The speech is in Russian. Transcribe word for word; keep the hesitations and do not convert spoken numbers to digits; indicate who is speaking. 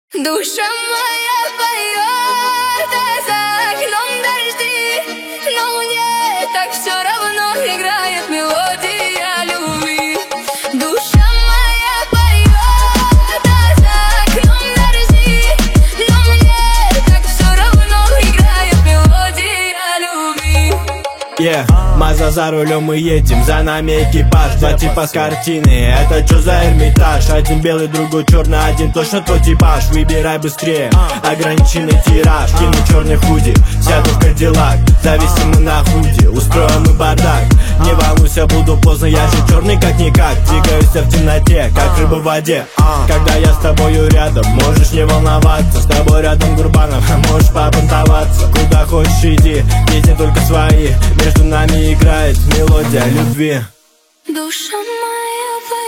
Speaker 1: Душа моя поет, а за окном дожди, но мне так все равно играет мелодия любви. Душа моя поет, а за окном дожди, но мне так все равно играет мелодия любви.
Speaker 2: Yeah. Маза за рулем, мы едем, за нами экипаж. Два типа с картины, это чё за Эрмитаж? Один белый, другой черный, один точно твой типаж. Выбирай быстрее, ограниченный тираж. Кину черный худи, сяду в Кадиллак. Зависимы на худи, устроим мы бардак. Не волнуйся, буду поздно, я же черный как-никак. Двигаюсь в темноте, как рыба в воде. Когда я с тобою рядом, можешь не волноваться. С тобой рядом Гурбанов, можешь побунтоваться. Куда хочешь иди, песни только свои. Между нами играет мелодия любви.
Speaker 1: Душа моя